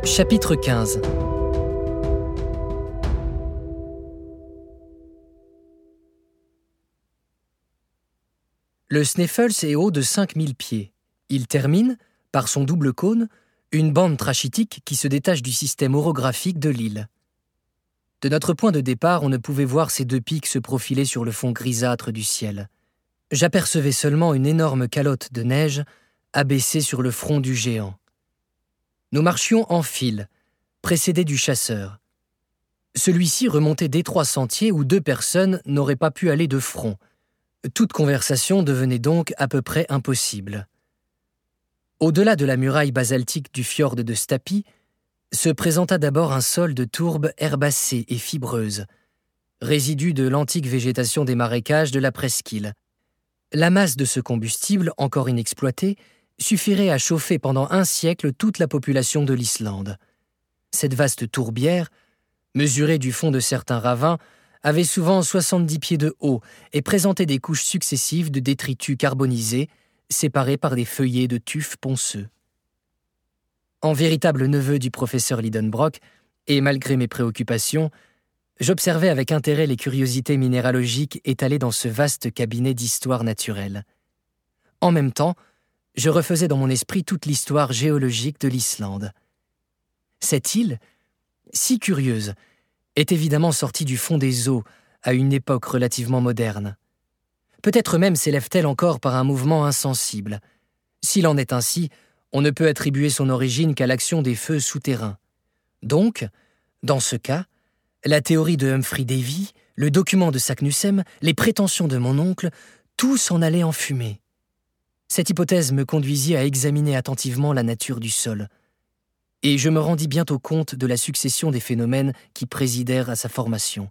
Chapitre 15. Le Sneffels est haut de 5000 pieds. Il termine, par son double cône, une bande trachytique qui se détache du système orographique de l'île. De notre point de départ, on ne pouvait voir ces deux pics se profiler sur le fond grisâtre du ciel. J'apercevais seulement une énorme calotte de neige abaissée sur le front du géant. Nous marchions en file, précédés du chasseur. Celui-ci remontait d'étroits sentiers où deux personnes n'auraient pas pu aller de front. Toute conversation devenait donc à peu près impossible. Au-delà de la muraille basaltique du fjord de Stapi, se présenta d'abord un sol de tourbe herbacée et fibreuse, résidu de l'antique végétation des marécages de la presqu'île. La masse de ce combustible, encore inexploité, suffirait à chauffer pendant 1 siècle toute la population de l'Islande. Cette vaste tourbière, mesurée du fond de certains ravins, avait souvent 70 pieds de haut et présentait des couches successives de détritus carbonisés, séparés par des feuillets de tuf ponceux. En véritable neveu du professeur Lidenbrock, et malgré mes préoccupations, j'observais avec intérêt les curiosités minéralogiques étalées dans ce vaste cabinet d'histoire naturelle. En même temps, je refaisais dans mon esprit toute l'histoire géologique de l'Islande. Cette île, si curieuse, est évidemment sortie du fond des eaux à une époque relativement moderne. Peut-être même s'élève-t-elle encore par un mouvement insensible. S'il en est ainsi, on ne peut attribuer son origine qu'à l'action des feux souterrains. Donc, dans ce cas, la théorie de Humphrey Davy, le document de Saknussemm, les prétentions de mon oncle, tout s'en allait en fumée. Cette hypothèse me conduisit à examiner attentivement la nature du sol. Et je me rendis bientôt compte de la succession des phénomènes qui présidèrent à sa formation.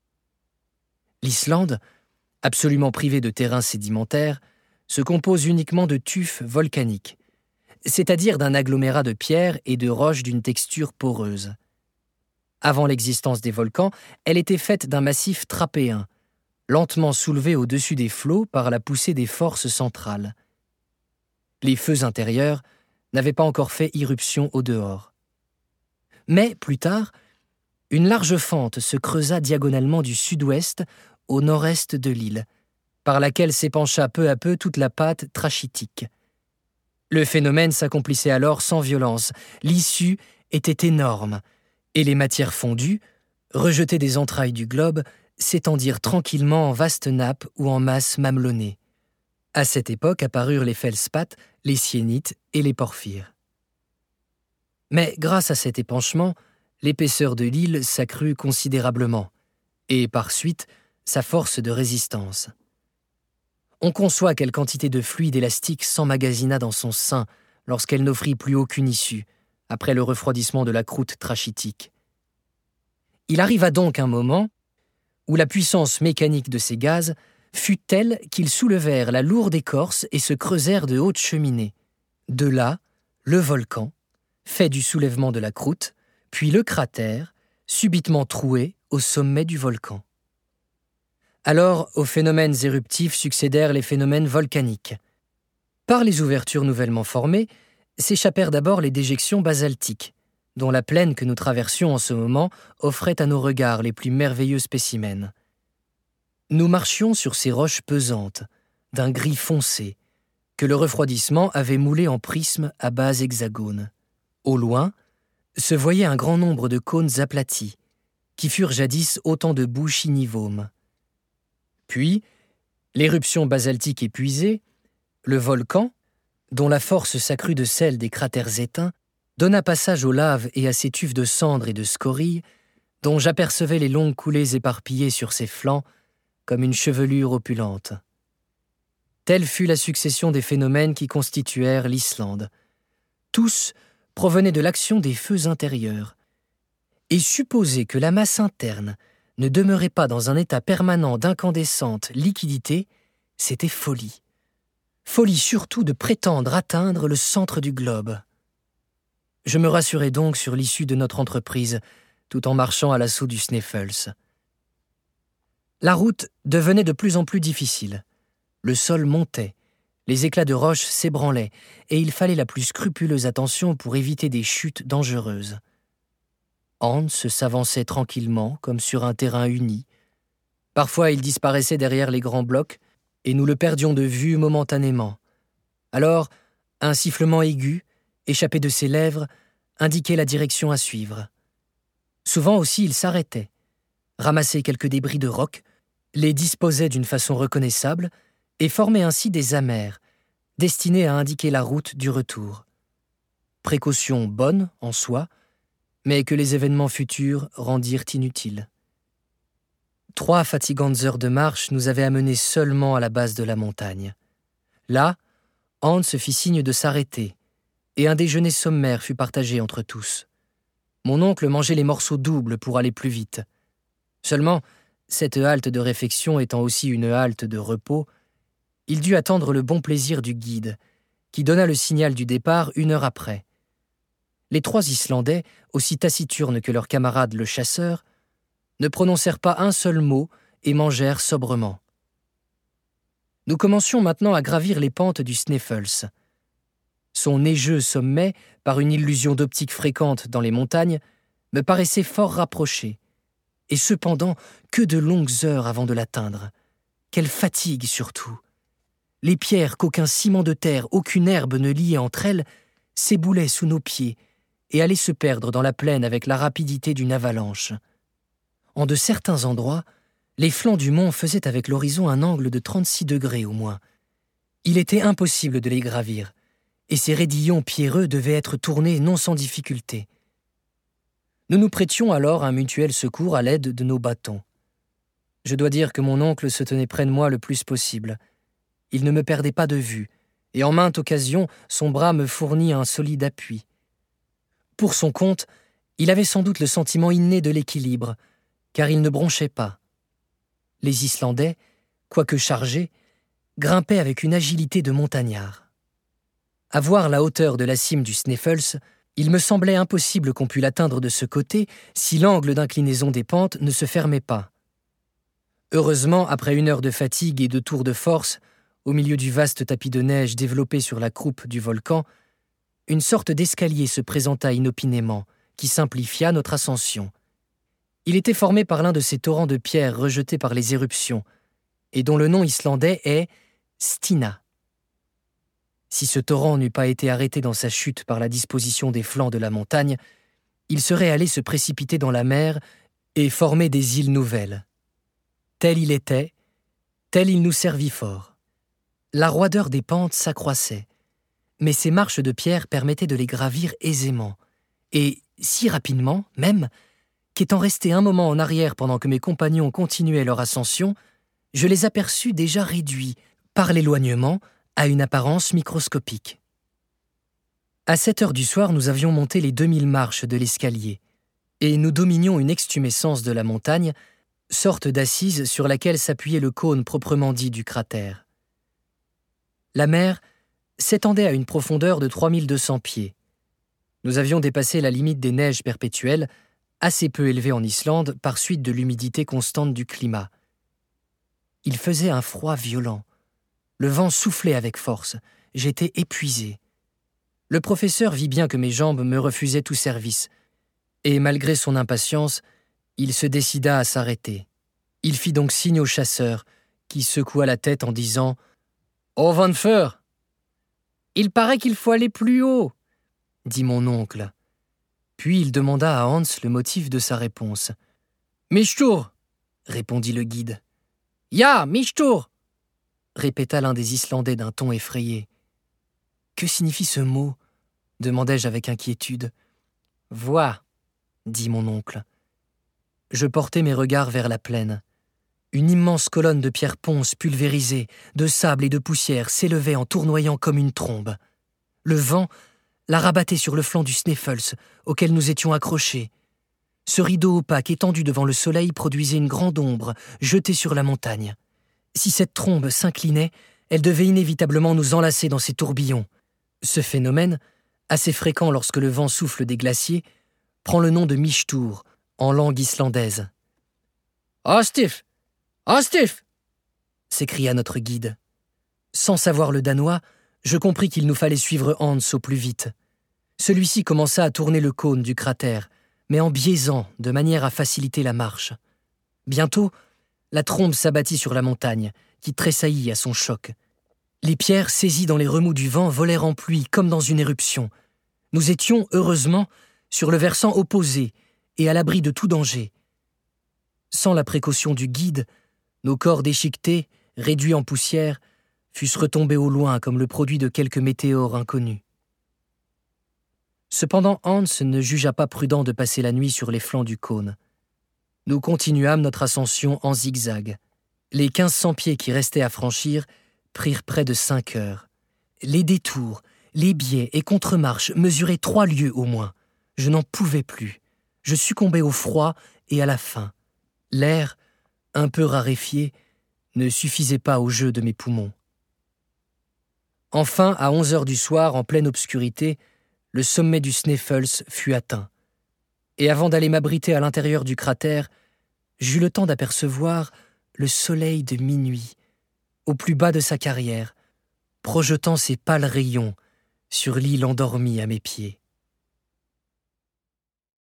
L'Islande, absolument privée de terrain sédimentaire, se compose uniquement de tufs volcaniques, c'est-à-dire d'un agglomérat de pierres et de roches d'une texture poreuse. Avant l'existence des volcans, elle était faite d'un massif trappéen, lentement soulevé au-dessus des flots par la poussée des forces centrales. Les feux intérieurs n'avaient pas encore fait irruption au dehors. Mais, plus tard, une large fente se creusa diagonalement du sud-ouest au nord-est de l'île, par laquelle s'épancha peu à peu toute la pâte trachytique. Le phénomène s'accomplissait alors sans violence, l'issue était énorme, et les matières fondues, rejetées des entrailles du globe, s'étendirent tranquillement en vastes nappes ou en masses mamelonnées. À cette époque apparurent les feldspaths, les syénites et les porphyres. Mais grâce à cet épanchement, l'épaisseur de l'île s'accrut considérablement, et par suite, sa force de résistance. On conçoit quelle quantité de fluide élastique s'emmagasina dans son sein lorsqu'elle n'offrit plus aucune issue, après le refroidissement de la croûte trachytique. Il arriva donc un moment où la puissance mécanique de ces gaz fut telle qu'ils soulevèrent la lourde écorce et se creusèrent de hautes cheminées. De là, le volcan, fait du soulèvement de la croûte, puis le cratère, subitement troué au sommet du volcan. Alors, aux phénomènes éruptifs succédèrent les phénomènes volcaniques. Par les ouvertures nouvellement formées, s'échappèrent d'abord les déjections basaltiques, dont la plaine que nous traversions en ce moment offrait à nos regards les plus merveilleux spécimens. Nous marchions sur ces roches pesantes, d'un gris foncé, que le refroidissement avait moulées en prismes à base hexagone. Au loin, se voyait un grand nombre de cônes aplatis, qui furent jadis autant de boues chinivomes. Puis, l'éruption basaltique épuisée, le volcan, dont la force s'accrut de celle des cratères éteints, donna passage aux laves et à ces tufs de cendres et de scories, dont j'apercevais les longues coulées éparpillées sur ses flancs, comme une chevelure opulente. Telle fut la succession des phénomènes qui constituèrent l'Islande. Tous provenaient de l'action des feux intérieurs. Et supposer que la masse interne ne demeurait pas dans un état permanent d'incandescente liquidité, c'était folie. Folie surtout de prétendre atteindre le centre du globe. Je me rassurai donc sur l'issue de notre entreprise, tout en marchant à l'assaut du Sneffels. La route devenait de plus en plus difficile. Le sol montait, Les éclats de roche s'ébranlaient, et il fallait la plus scrupuleuse attention pour éviter des chutes dangereuses. Hans s'avançait tranquillement, comme sur un terrain uni. Parfois, il disparaissait derrière les grands blocs, et nous le perdions de vue momentanément. Alors, un sifflement aigu, échappé de ses lèvres, indiquait la direction à suivre. Souvent aussi, il s'arrêtait, ramassait quelques débris de roc, les disposait d'une façon reconnaissable et formait ainsi des amers, destinés à indiquer la route du retour. Précaution bonne en soi, mais que les événements futurs rendirent inutiles. 3 fatigantes heures de marche nous avaient amenés seulement à la base de la montagne. Là, Hans fit signe de s'arrêter, et un déjeuner sommaire fut partagé entre tous. Mon oncle mangeait les morceaux doubles pour aller plus vite. Seulement, cette halte de réfection étant aussi une halte de repos, il dut attendre le bon plaisir du guide, qui donna le signal du départ 1 heure après. Les 3 Islandais, aussi taciturnes que leurs camarades le chasseur, ne prononcèrent pas un seul mot et mangèrent sobrement. Nous commencions maintenant à gravir les pentes du Sneffels. Son neigeux sommet, par une illusion d'optique fréquente dans les montagnes, me paraissait fort rapproché. Et cependant, que de longues heures avant de l'atteindre. Quelle fatigue surtout. Les pierres qu'aucun ciment de terre, aucune herbe ne liait entre elles, s'éboulaient sous nos pieds et allaient se perdre dans la plaine avec la rapidité d'une avalanche. En de certains endroits, les flancs du mont faisaient avec l'horizon un angle de 36 degrés au moins. Il était impossible de les gravir, et ces raidillons pierreux devaient être tournés non sans difficulté. Nous nous prêtions alors un mutuel secours à l'aide de nos bâtons. Je dois dire que mon oncle se tenait près de moi le plus possible. Il ne me perdait pas de vue, et en mainte occasion, son bras me fournit un solide appui. Pour son compte, il avait sans doute le sentiment inné de l'équilibre, car il ne bronchait pas. Les Islandais, quoique chargés, grimpaient avec une agilité de montagnards. À voir la hauteur de la cime du Sneffels, il me semblait impossible qu'on pût l'atteindre de ce côté si l'angle d'inclinaison des pentes ne se fermait pas. Heureusement, après 1 heure de fatigue et de tours de force, au milieu du vaste tapis de neige développé sur la croupe du volcan, une sorte d'escalier se présenta inopinément, qui simplifia notre ascension. Il était formé par l'un de ces torrents de pierres rejetés par les éruptions, et dont le nom islandais est Stina. Si ce torrent n'eût pas été arrêté dans sa chute par la disposition des flancs de la montagne, il serait allé se précipiter dans la mer et former des îles nouvelles. Tel il était, tel il nous servit fort. La roideur des pentes s'accroissait, mais ces marches de pierre permettaient de les gravir aisément, et si rapidement, même, qu'étant resté un moment en arrière pendant que mes compagnons continuaient leur ascension, je les aperçus déjà réduits, par l'éloignement, à une apparence microscopique. À 7 heures du soir, nous avions monté les 2000 marches de l'escalier, et nous dominions une extumescence de la montagne, sorte d'assise sur laquelle s'appuyait le cône proprement dit du cratère. La mer s'étendait à une profondeur de 3200 pieds. Nous avions dépassé la limite des neiges perpétuelles, assez peu élevée en Islande par suite de l'humidité constante du climat. Il faisait un froid violent. Le vent soufflait avec force. J'étais épuisé. Le professeur vit bien que mes jambes me refusaient tout service, et malgré son impatience, il se décida à s'arrêter. Il fit donc signe au chasseur, qui secoua la tête en disant « Au vent de feu !»« Il paraît qu'il faut aller plus haut !» dit mon oncle. Puis il demanda à Hans le motif de sa réponse. « Michtur !» répondit le guide. « Ya, Michtur !» répéta l'un des Islandais d'un ton effrayé. « Que signifie ce mot ?» demandai-je avec inquiétude. « Vois !» dit mon oncle. Je portai mes regards vers la plaine. Une immense colonne de pierres ponces pulvérisées, de sable et de poussière s'élevait en tournoyant comme une trombe. Le vent la rabattait sur le flanc du Sneffels, auquel nous étions accrochés. Ce rideau opaque étendu devant le soleil produisait une grande ombre jetée sur la montagne. Si cette trombe s'inclinait, elle devait inévitablement nous enlacer dans ses tourbillons. Ce phénomène, assez fréquent lorsque le vent souffle des glaciers, prend le nom de Michtur, en langue islandaise. « Astif ! Astif !» s'écria notre guide. Sans savoir le danois, je compris qu'il nous fallait suivre Hans au plus vite. Celui-ci commença à tourner le cône du cratère, mais en biaisant de manière à faciliter la marche. Bientôt, la trombe s'abattit sur la montagne, qui tressaillit à son choc. Les pierres saisies dans les remous du vent volèrent en pluie comme dans une éruption. Nous étions, heureusement, sur le versant opposé et à l'abri de tout danger. Sans la précaution du guide, nos corps déchiquetés, réduits en poussière, fussent retombés au loin comme le produit de quelque météore inconnu. Cependant, Hans ne jugea pas prudent de passer la nuit sur les flancs du cône. Nous continuâmes notre ascension en zigzag. Les 1500 pieds qui restaient à franchir prirent près de 5 heures. Les détours, les biais et contre-marches mesuraient 3 lieues au moins. Je n'en pouvais plus. Je succombais au froid et à la faim. L'air, un peu raréfié, ne suffisait pas au jeu de mes poumons. Enfin, à 11 heures du soir, en pleine obscurité, le sommet du Sneffels fut atteint. Et avant d'aller m'abriter à l'intérieur du cratère, j'eus le temps d'apercevoir le soleil de minuit, au plus bas de sa carrière, projetant ses pâles rayons sur l'île endormie à mes pieds.